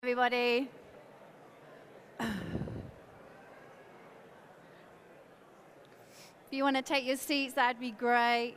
Everybody. If you want to take your seats, that'd be great.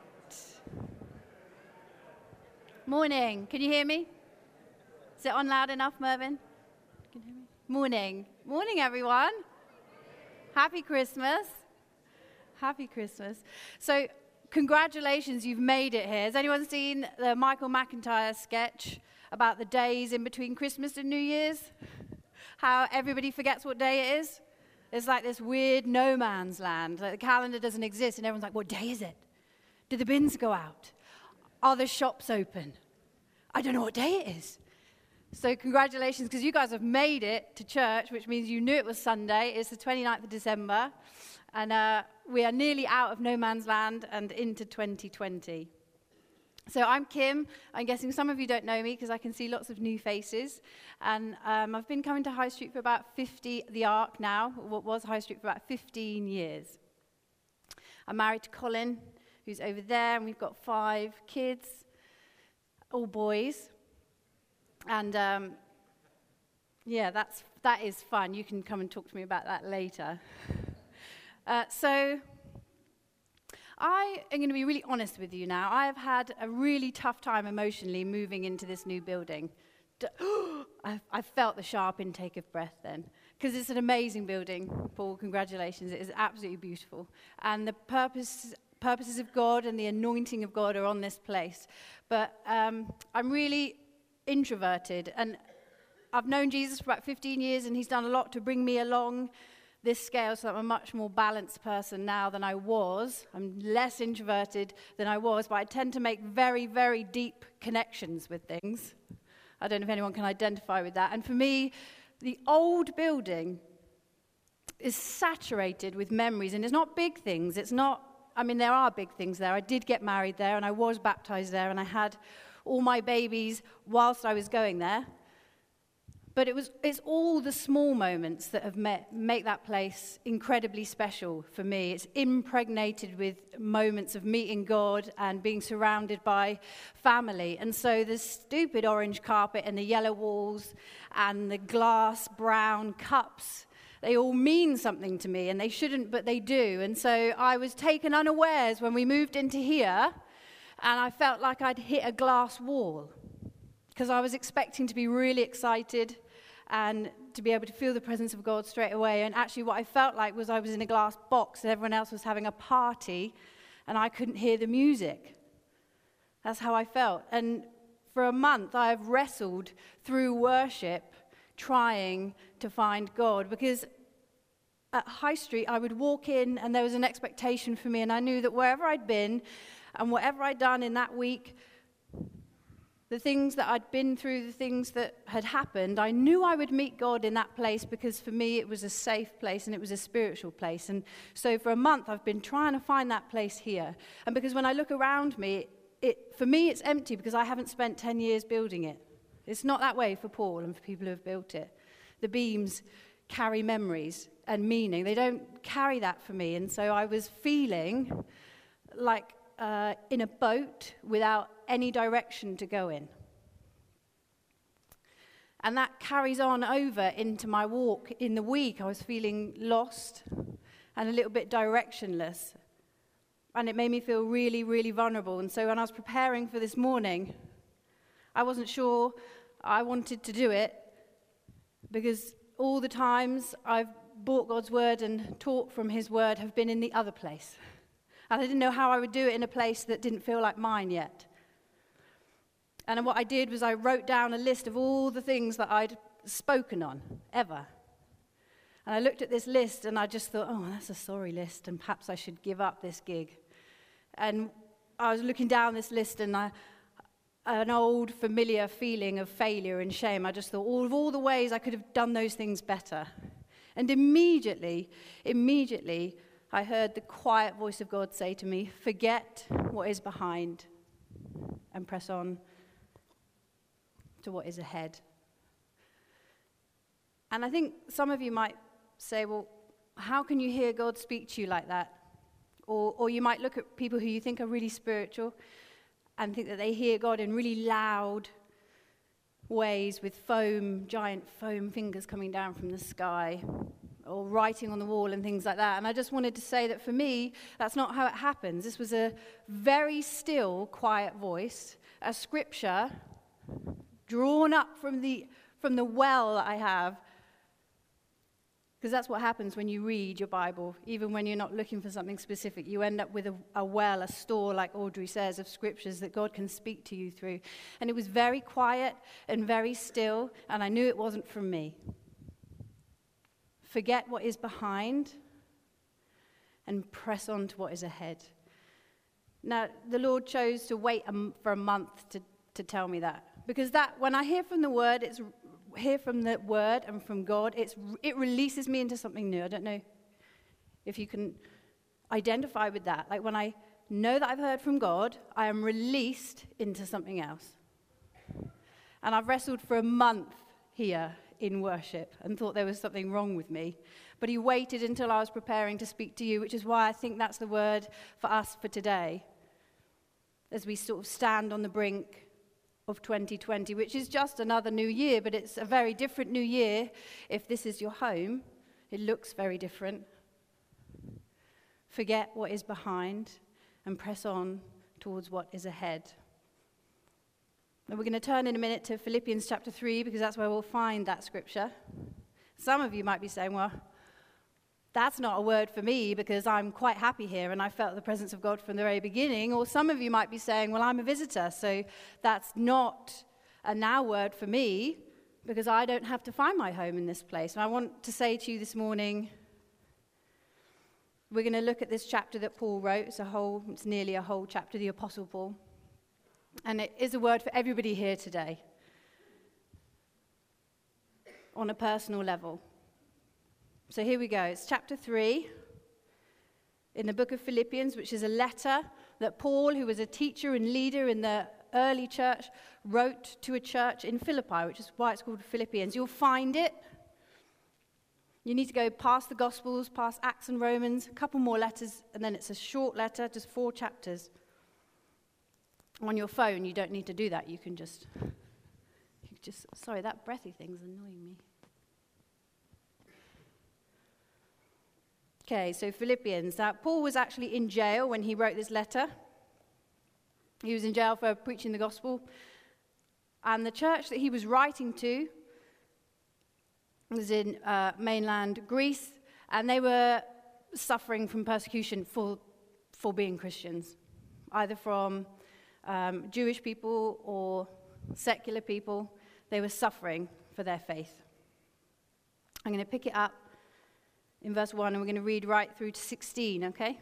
Morning. Can you hear me? Is it on loud enough, Mervyn? Can you hear me? Morning. Morning, everyone. Happy Christmas. Happy Christmas. So, congratulations, you've made it here. Has anyone seen the Michael McIntyre sketch about the days in between Christmas and New Year's? How everybody forgets what day it is? It's like this weird no man's land. Like the calendar doesn't exist, and everyone's like, what day is it? Did the bins go out? Are the shops open? I don't know what day it is. So congratulations, because you guys have made it to church, which means you knew it was Sunday. It's the 29th of December, and we are nearly out of no man's land and into 2020. So I'm Kim. I'm guessing some of you don't know me because I can see lots of new faces. And I've been coming to High Street for about the Ark now, what was High Street for about 15 years. I'm married to Colin, who's over there, and we've got 5 kids, all boys. And that is fun. You can come and talk to me about that later. So I am going to be really honest with you now. I have had a really tough time emotionally moving into this new building. I felt the sharp intake of breath then, because it's an amazing building. Paul, congratulations. It is absolutely beautiful. And the purposes of God and the anointing of God are on this place. But I'm really introverted, and I've known Jesus for about 15 years, and he's done a lot to bring me along this scale so that I'm a much more balanced person now than I was. I'm less introverted than I was, but I tend to make very, very deep connections with things. I don't know if anyone can identify with that. And for me, the old building is saturated with memories, and it's not big things. There are big things there. I did get married there, and I was baptized there, and I had all my babies whilst I was going there. But it's all the small moments that have make that place incredibly special for me. It's impregnated with moments of meeting God and being surrounded by family. And so the stupid orange carpet and the yellow walls and the glass brown cups, they all mean something to me, and they shouldn't, but they do. And so I was taken unawares when we moved into here, and I felt like I'd hit a glass wall because I was expecting to be really excited and to be able to feel the presence of God straight away. And actually what I felt like was I was in a glass box and everyone else was having a party and I couldn't hear the music. That's how I felt. And for a month I've wrestled through worship trying to find God, because at High Street I would walk in and there was an expectation for me, and I knew that wherever I'd been and whatever I'd done in that week, the things that I'd been through, the things that had happened, I knew I would meet God in that place, because for me it was a safe place and it was a spiritual place. And so for a month I've been trying to find that place here. And because when I look around me, for me it's empty because I haven't spent 10 years building it. It's not that way for Paul and for people who have built it. The beams carry memories and meaning. They don't carry that for me. And so I was feeling like in a boat without any direction to go in. And that carries on over into my walk in the week. I was feeling lost and a little bit directionless. And it made me feel really, really vulnerable. And so when I was preparing for this morning, I wasn't sure I wanted to do it, because all the times I've bought God's word and taught from his word have been in the other place. And I didn't know how I would do it in a place that didn't feel like mine yet. And what I did was I wrote down a list of all the things that I'd spoken on, ever. And I looked at this list and I just thought, oh, that's a sorry list, and perhaps I should give up this gig. And I was looking down this list, and an old familiar feeling of failure and shame. I just thought all the ways I could have done those things better. And immediately, I heard the quiet voice of God say to me, forget what is behind and press on to what is ahead. And I think some of you might say, well, how can you hear God speak to you like that? Or you might look at people who you think are really spiritual and think that they hear God in really loud ways with foam, giant foam fingers coming down from the sky, or writing on the wall and things like that. And I just wanted to say that for me, that's not how it happens. This was a very still, quiet voice, a scripture drawn up from the well that I have. Because that's what happens when you read your Bible. Even when you're not looking for something specific, you end up with a well, a store, like Audrey says, of scriptures that God can speak to you through. And it was very quiet and very still, and I knew it wasn't from me. Forget what is behind and press on to what is ahead. Now, the Lord chose to wait for a month to tell me that. Because that, when I hear from the Word, and from God, it releases me into something new. I don't know if you can identify with that. Like when I know that I've heard from God, I am released into something else. And I've wrestled for a month here in worship and thought there was something wrong with me. But he waited until I was preparing to speak to you, which is why I think that's the word for us for today, as we sort of stand on the brink of 2020, which is just another new year, but it's a very different new year. If this is your home, it looks very different. Forget what is behind and press on towards what is ahead. And we're going to turn in a minute to Philippians chapter 3, because that's where we'll find that scripture. Some of you might be saying, well, that's not a word for me because I'm quite happy here and I felt the presence of God from the very beginning. Or some of you might be saying, well, I'm a visitor, so that's not a now word for me because I don't have to find my home in this place. And I want to say to you this morning, we're going to look at this chapter that Paul wrote. It's nearly a whole chapter, the Apostle Paul. And it is a word for everybody here today on a personal level. So here we go. It's chapter 3 in the book of Philippians, which is a letter that Paul, who was a teacher and leader in the early church, wrote to a church in Philippi, which is why it's called Philippians. You'll find it. You need to go past the Gospels, past Acts and Romans, a couple more letters, and then it's a short letter, just 4 chapters. On your phone, you don't need to do that. You can just sorry, that breathy thing's annoying me. Okay, so Philippians. Now, Paul was actually in jail when he wrote this letter. He was in jail for preaching the gospel. And the church that he was writing to was in mainland Greece, and they were suffering from persecution for being Christians, either from Jewish people or secular people. They were suffering for their faith. I'm going to pick it up in verse 1, and we're going to read right through to 16, okay?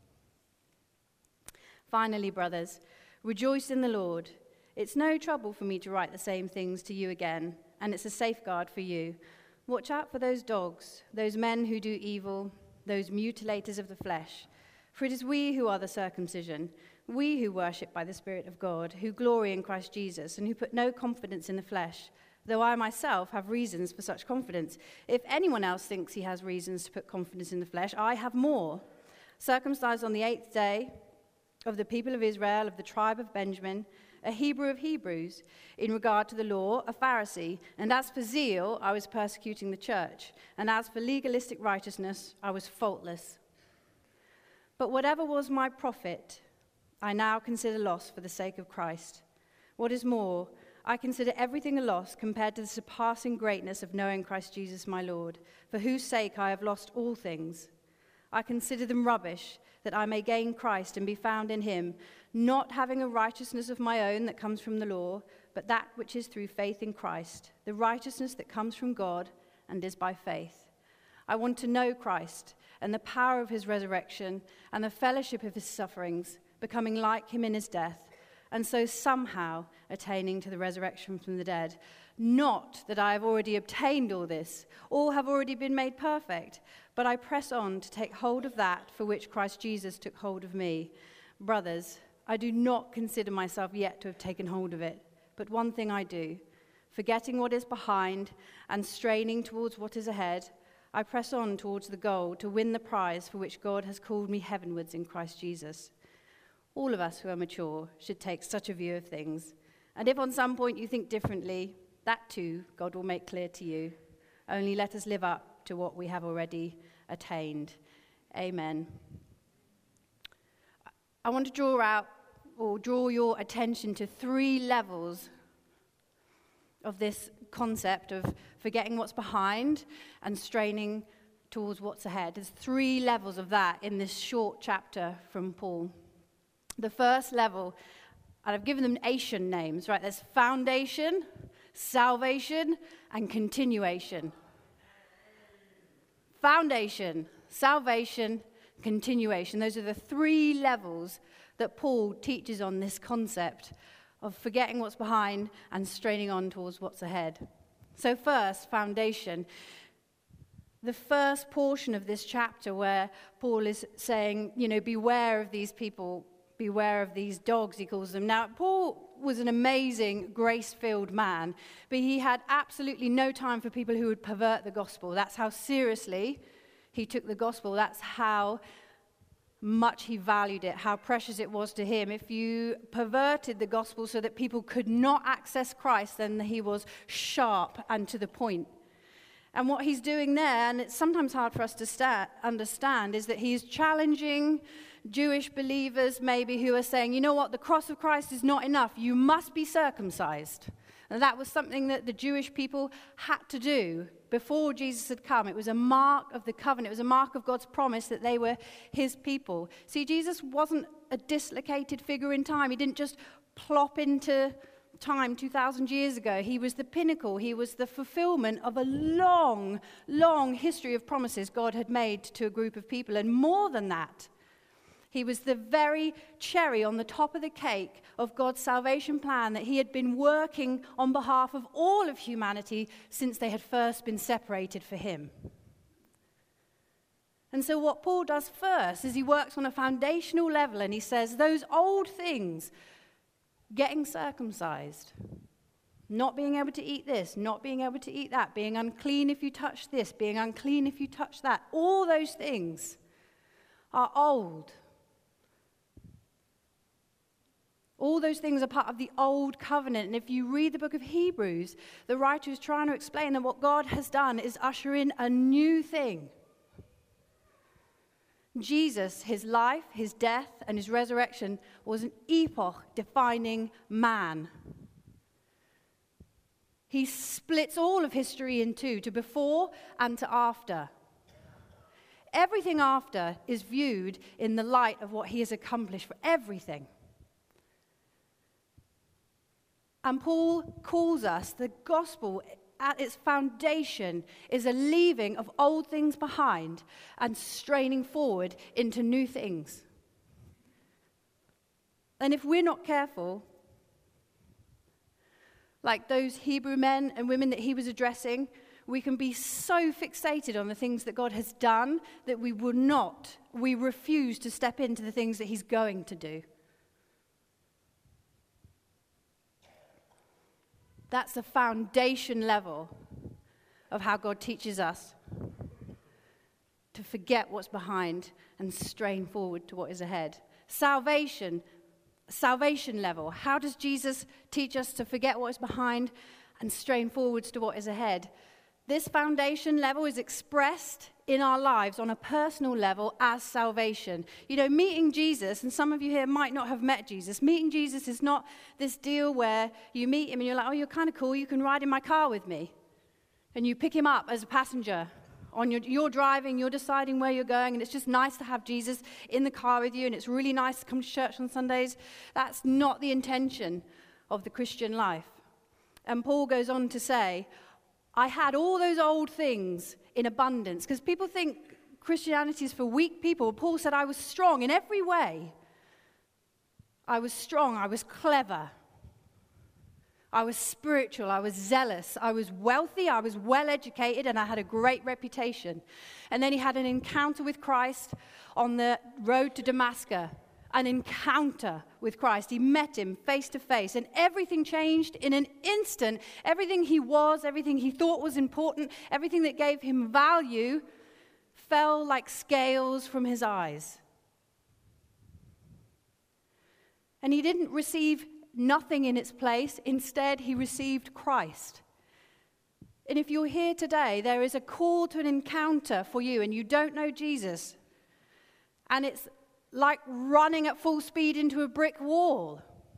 Finally, brothers, rejoice in the Lord. It's no trouble for me to write the same things to you again, and it's a safeguard for you. Watch out for those dogs, those men who do evil, those mutilators of the flesh. For it is we who are the circumcision, we who worship by the Spirit of God, who glory in Christ Jesus, and who put no confidence in the flesh, though I myself have reasons for such confidence. If anyone else thinks he has reasons to put confidence in the flesh, I have more. Circumcised on the 8th day, of the people of Israel, of the tribe of Benjamin, a Hebrew of Hebrews, in regard to the law, a Pharisee, and as for zeal, I was persecuting the church, and as for legalistic righteousness, I was faultless. But whatever was my profit, I now consider loss for the sake of Christ. What is more, I consider everything a loss compared to the surpassing greatness of knowing Christ Jesus my Lord, for whose sake I have lost all things. I consider them rubbish, that I may gain Christ and be found in him, not having a righteousness of my own that comes from the law, but that which is through faith in Christ, the righteousness that comes from God and is by faith. I want to know Christ and the power of his resurrection and the fellowship of his sufferings, becoming like him in his death, and so somehow attaining to the resurrection from the dead. Not that I have already obtained all this, all have already been made perfect, but I press on to take hold of that for which Christ Jesus took hold of me. Brothers, I do not consider myself yet to have taken hold of it, but one thing I do, forgetting what is behind and straining towards what is ahead, I press on towards the goal to win the prize for which God has called me heavenwards in Christ Jesus. All of us who are mature should take such a view of things. And if on some point you think differently, That too, God will make clear to you. Only let us live up to what we have already attained. Amen. I want to draw your attention to 3 levels of this concept of forgetting what's behind and straining towards what's ahead. There's 3 levels of that in this short chapter from Paul. The first level, and I've given them Asian names, right? There's foundation, salvation, and continuation. Foundation, salvation, continuation. Those are the 3 levels that Paul teaches on this concept of forgetting what's behind and straining on towards what's ahead. So first, foundation. The first portion of this chapter where Paul is saying, beware of these people, beware of these dogs, he calls them. Now, Paul was an amazing, grace-filled man, but he had absolutely no time for people who would pervert the gospel. That's how seriously he took the gospel. That's how much he valued it, how precious it was to him. If you perverted the gospel so that people could not access Christ, then he was sharp and to the point. And what he's doing there, and it's sometimes hard for us to understand, is that he's challenging Jewish believers maybe who are saying, you know what, the cross of Christ is not enough. You must be circumcised. And that was something that the Jewish people had to do before Jesus had come. It was a mark of the covenant. It was a mark of God's promise that they were his people. See, Jesus wasn't a dislocated figure in time. He didn't just plop into time 2,000 years ago. He was the pinnacle. He was the fulfillment of a long, long history of promises God had made to a group of people. And more than that, he was the very cherry on the top of the cake of God's salvation plan that he had been working on behalf of all of humanity since they had first been separated for him. And so what Paul does first is he works on a foundational level and he says those old things, getting circumcised, not being able to eat this, not being able to eat that, being unclean if you touch this, being unclean if you touch that, all those things are old. All those things are part of the old covenant. And if you read the book of Hebrews, the writer is trying to explain that what God has done is usher in a new thing. Jesus, his life, his death, and his resurrection was an epoch-defining man. He splits all of history in two, to before and to after. Everything after is viewed in the light of what he has accomplished for everything. And Paul calls us, the gospel at its foundation is a leaving of old things behind and straining forward into new things. And if we're not careful, like those Hebrew men and women that he was addressing, we can be so fixated on the things that God has done that we refuse to step into the things that he's going to do. That's the foundation level of how God teaches us to forget what's behind and strain forward to what is ahead. Salvation level. How does Jesus teach us to forget what is behind and strain forwards to what is ahead? This foundation level is expressed in our lives on a personal level as salvation. You know, meeting Jesus, and some of you here might not have met Jesus. Meeting Jesus is not this deal where you meet him and you're like, oh, you're kind of cool, you can ride in my car with me. And you pick him up as a passenger. You're driving, you're deciding where you're going, and it's just nice to have Jesus in the car with you, and it's really nice to come to church on Sundays. That's not the intention of the Christian life. And Paul goes on to say, I had all those old things in abundance, because people think Christianity is for weak people. Paul said, I was strong in every way. I was strong, I was clever, I was spiritual, I was zealous, I was wealthy, I was well educated, and I had a great reputation. And then he had an encounter with Christ on the road to Damascus. An encounter with Christ. He met him face to face, and everything changed in an instant. Everything he was, everything he thought was important, everything that gave him value fell like scales from his eyes. And he didn't receive nothing in its place. Instead, he received Christ. And if you're here today, there is a call to an encounter for you and you don't know Jesus. And it's like running at full speed into a brick wall.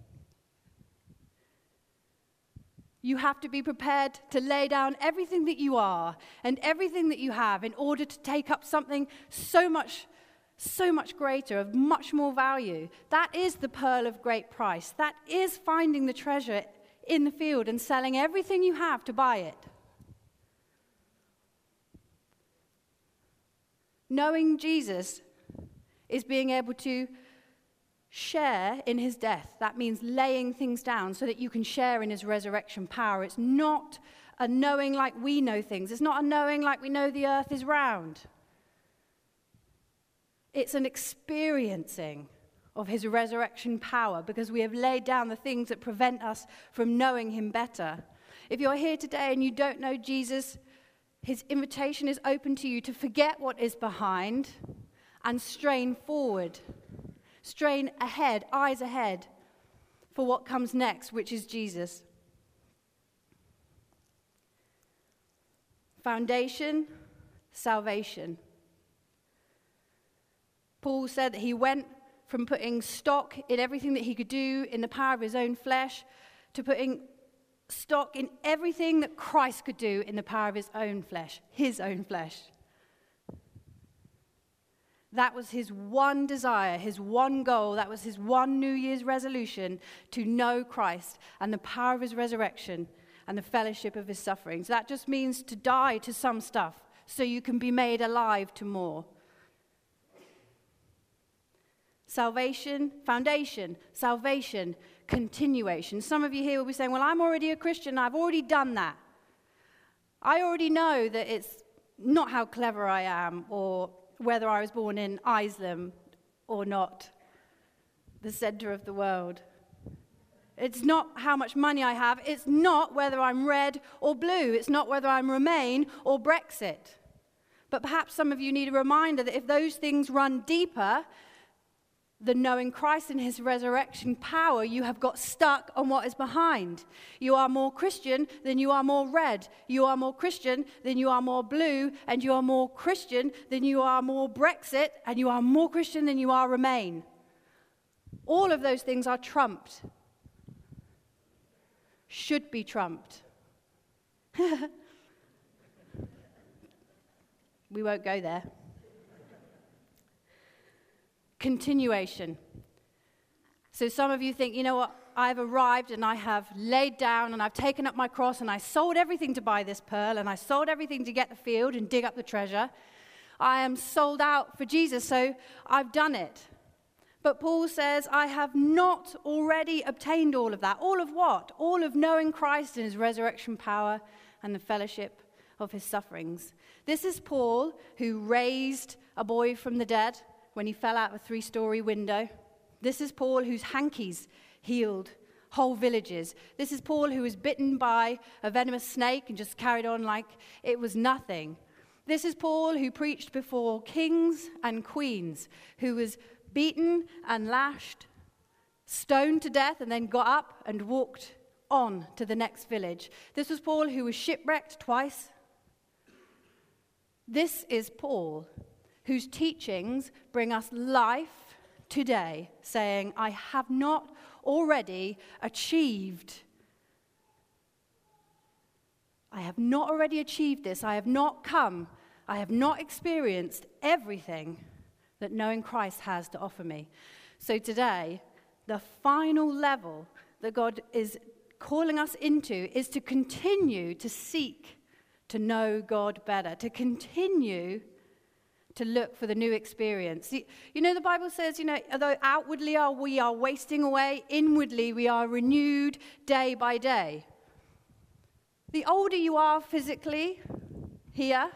You have to be prepared to lay down everything that you are and everything that you have in order to take up something so much greater, of much more value. That is the pearl of great price. That is finding the treasure in the field and selling everything you have to buy it. Knowing Jesus is being able to share in his death. That means laying things down so that you can share in his resurrection power. It's not a knowing like we know things. It's not a knowing like we know the earth is round. It's an experiencing of his resurrection power because we have laid down the things that prevent us from knowing him better. If you're here today and you don't know Jesus, his invitation is open to you to forget what is behind and strain forward. Strain ahead, eyes ahead, for what comes next, which is Jesus. Foundation, salvation. Paul said that he went from putting stock in everything that he could do in the power of his own flesh to putting stock in everything that Christ could do in the power of his own flesh, his own flesh. That was his one desire, his one goal. That was his one New Year's resolution, to know Christ and the power of his resurrection and the fellowship of his sufferings. That just means to die to some stuff so you can be made alive to more. Salvation, foundation, salvation, continuation. Some of you here will be saying, well, I'm already a Christian. I've already done that. I already know that it's not how clever I am or whether I was born in Islip or not, the center of the world. It's not how much money I have. It's not whether I'm red or blue. It's not whether I'm Remain or Brexit. But perhaps some of you need a reminder that if those things run deeper than knowing Christ and his resurrection power, you have got stuck on what is behind. You are more Christian than you are more red. You are more Christian than you are more blue. And you are more Christian than you are more Brexit. And you are more Christian than you are Remain. All of those things are trumped. Should be trumped. We won't go there. Continuation. So some of you think, you know what, I've arrived and I have laid down and I've taken up my cross and I sold everything to buy this pearl and I sold everything to get the field and dig up the treasure. I am sold out for Jesus, so I've done it. But Paul says, I have not already obtained all of that. All of what? All of knowing Christ and his resurrection power and the fellowship of his sufferings. This is Paul, who raised a boy from the dead when he fell out of a 3-story window. This is Paul whose hankies healed whole villages. This is Paul who was bitten by a venomous snake and just carried on like it was nothing. This is Paul who preached before kings and queens, who was beaten and lashed, stoned to death, and then got up and walked on to the next village. This was Paul who was shipwrecked twice. This is Paul, whose teachings bring us life today, saying, I have not already achieved. I have not already achieved this. I have not come. I have not experienced everything that knowing Christ has to offer me. So today, the final level that God is calling us into is to continue to seek to know God better, to continue to look for the new experience. You know, the Bible says, although outwardly we are wasting away, inwardly we are renewed day by day. The older you are physically here,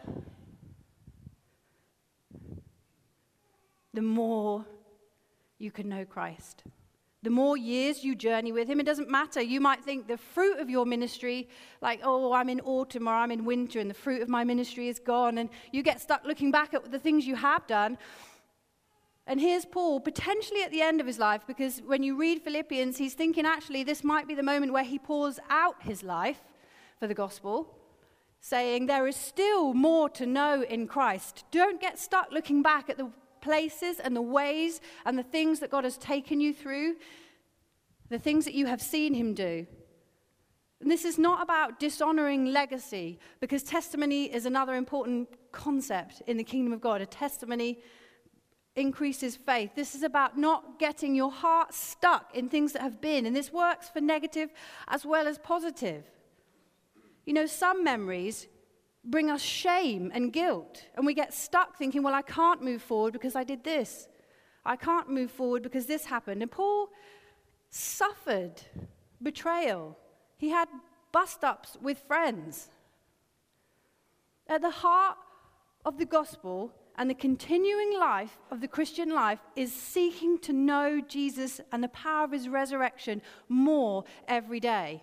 the more you can know Christ. The more years you journey with him, it doesn't matter. You might think the fruit of your ministry, like, oh, I'm in autumn or I'm in winter and the fruit of my ministry is gone. And you get stuck looking back at the things you have done. And here's Paul, potentially at the end of his life, because when you read Philippians, he's thinking actually this might be the moment where he pours out his life for the gospel. saying there is still more to know in Christ. Don't get stuck looking back at the places and the ways and the things that God has taken you through, the things that you have seen him do. And this is not about dishonoring legacy, because testimony is another important concept in the kingdom of God. A testimony increases faith. This is about not getting your heart stuck in things that have been. And this works for negative as well as positive. You know, some memories bring us shame and guilt. And we get stuck thinking, well, I can't move forward because I did this. I can't move forward because this happened. And Paul suffered betrayal. He had bust-ups with friends. At the heart of the gospel and the continuing life of the Christian life is seeking to know Jesus and the power of his resurrection more every day.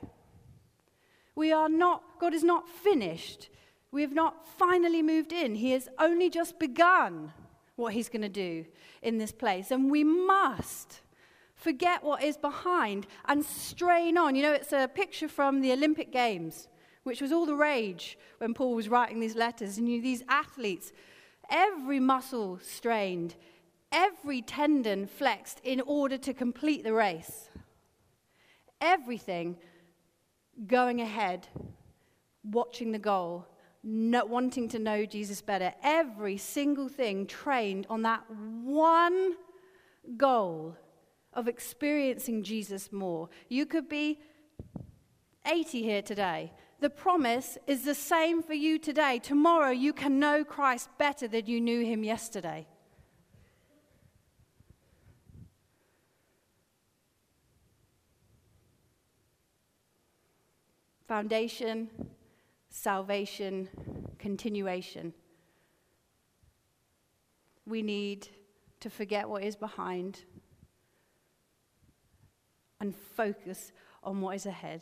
God is not finished. We have not finally moved in. He has only just begun what he's going to do in this place. And we must forget what is behind and strain on. You know, it's a picture from the Olympic Games, which was all the rage when Paul was writing these letters. And these athletes, every muscle strained, every tendon flexed in order to complete the race. Everything going ahead, watching the goal, wanting to know Jesus better. Every single thing trained on that one goal of experiencing Jesus more. You could be 80 here today. The promise is the same for you today. Tomorrow you can know Christ better than you knew him yesterday. Foundation, salvation, continuation. We need to forget what is behind and focus on what is ahead.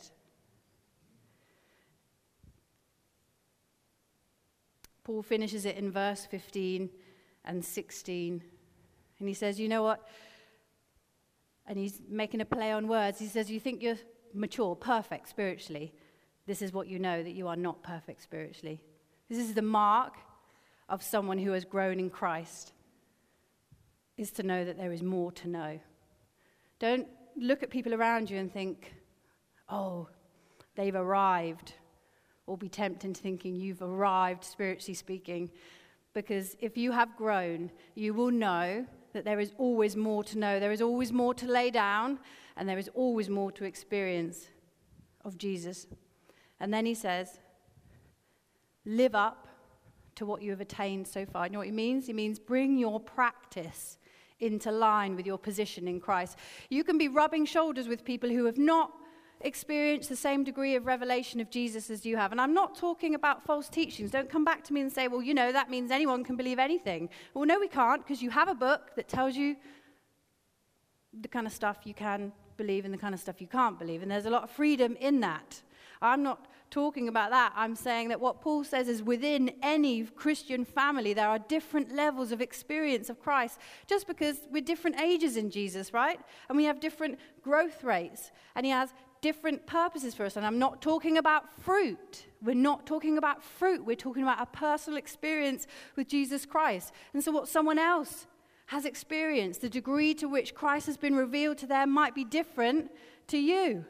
Paul finishes it in verse 15 and 16. And he says, you know what? And he's making a play on words. He says, you think you're mature, perfect spiritually. This is what you know, that you are not perfect spiritually. This is the mark of someone who has grown in Christ, is to know that there is more to know. Don't look at people around you and think, oh, they've arrived, or be tempted into thinking you've arrived, spiritually speaking. Because if you have grown, you will know that there is always more to know. There is always more to lay down, and there is always more to experience of Jesus. And then he says, live up to what you have attained so far. You know what he means? He means bring your practice into line with your position in Christ. You can be rubbing shoulders with people who have not experienced the same degree of revelation of Jesus as you have. And I'm not talking about false teachings. Don't come back to me and say, well, you know, that means anyone can believe anything. Well, no, we can't, because you have a book that tells you the kind of stuff you can believe and the kind of stuff you can't believe. And there's a lot of freedom in that. I'm not talking about that. I'm saying that what Paul says is within any Christian family, there are different levels of experience of Christ, just because we're different ages in Jesus, right? And we have different growth rates, and he has different purposes for us. And I'm not talking about fruit. We're not talking about fruit. We're talking about a personal experience with Jesus Christ. And so what someone else has experienced, the degree to which Christ has been revealed to them, might be different to you.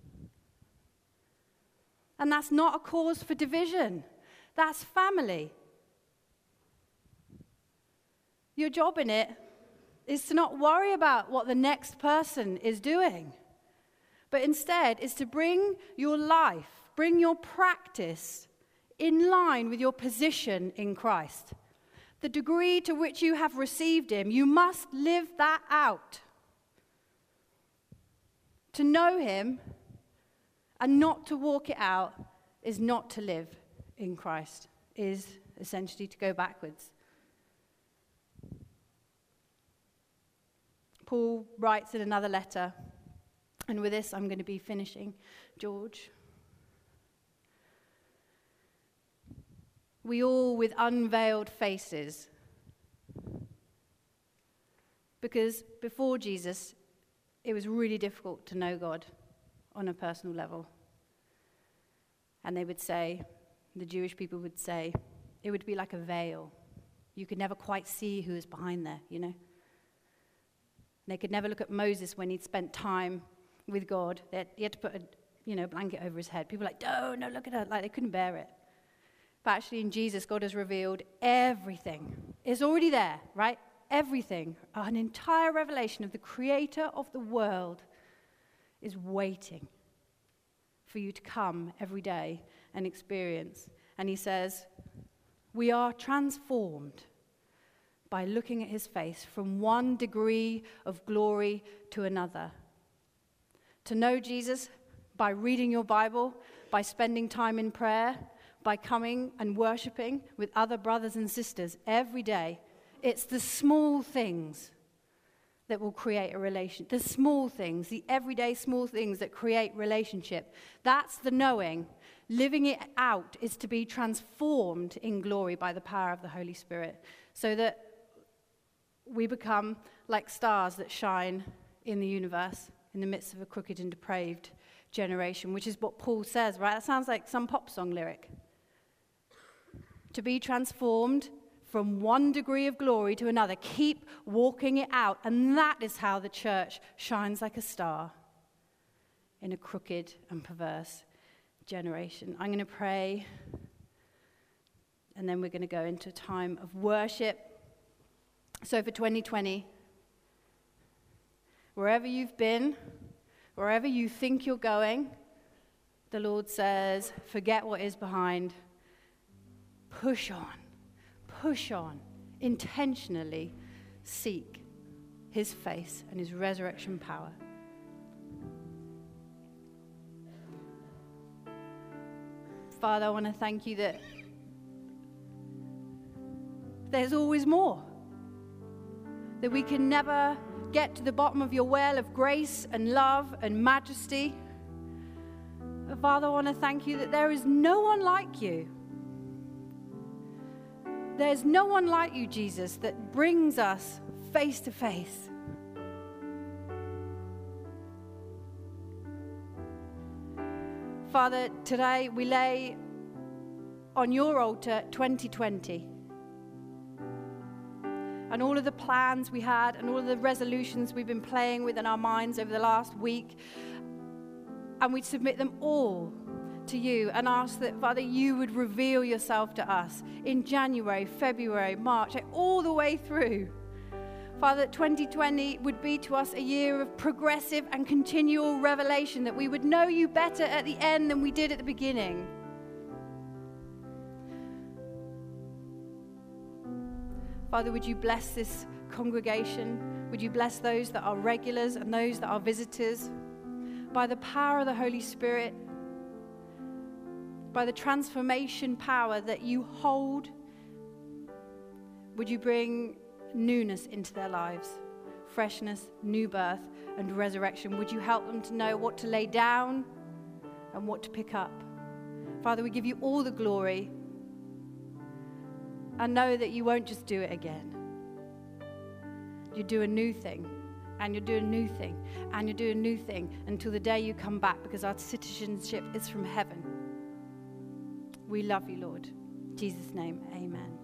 And that's not a cause for division. That's family. Your job in it is to not worry about what the next person is doing, but instead is to bring your life, bring your practice in line with your position in Christ. The degree to which you have received him, you must live that out. To know him and not to walk it out is not to live in Christ, is essentially to go backwards. Paul writes in another letter, and with this I'm going to be finishing, George. We all with unveiled faces, because before Jesus, it was really difficult to know God on a personal level. And they would say, the Jewish people would say, it would be like a veil. You could never quite see who was behind there, you know. They could never look at Moses when he'd spent time with God. He had to put a blanket over his head. People were like, no, look at her. Like, they couldn't bear it. But actually in Jesus, God has revealed everything. It's already there, right? Everything. An entire revelation of the creator of the world is waiting for you to come every day and experience. And he says, we are transformed by looking at his face from one degree of glory to another. To know Jesus by reading your Bible, by spending time in prayer, by coming and worshiping with other brothers and sisters every day. It's the small things that will create a relation. The small things, the everyday small things that create relationship. That's the knowing. Living it out is to be transformed in glory by the power of the Holy Spirit, so that we become like stars that shine in the universe in the midst of a crooked and depraved generation, which is what Paul says, right? That sounds like some pop song lyric. To be transformed from one degree of glory to another. Keep walking it out. And that is how the church shines like a star in a crooked and perverse generation. I'm going to pray, and then we're going to go into a time of worship. So for 2020, wherever you've been, wherever you think you're going, the Lord says, forget what is behind. Push on, intentionally seek his face and his resurrection power. Father, I want to thank you that there's always more, that we can never get to the bottom of your well of grace and love and majesty. But Father, I want to thank you that there is no one like you. There's no one like you, Jesus, that brings us face to face. Father, today we lay on your altar 2020. And all of the plans we had and all of the resolutions we've been playing with in our minds over the last week. And we submit them all to you and ask that, Father, you would reveal yourself to us in January, February, March, all the way through. Father, 2020 would be to us a year of progressive and continual revelation, that we would know you better at the end than we did at the beginning. Father, would you bless this congregation? Would you bless those that are regulars and those that are visitors? By the power of the Holy Spirit, by the transformation power that you hold, would you bring newness into their lives, freshness, new birth, and resurrection? Would you help them to know what to lay down and what to pick up? Father, we give you all the glory, and know that you won't just do it again. You do a new thing, and you do a new thing, and you do a new thing until the day you come back, because our citizenship is from heaven. We love you, Lord. In Jesus' name, amen.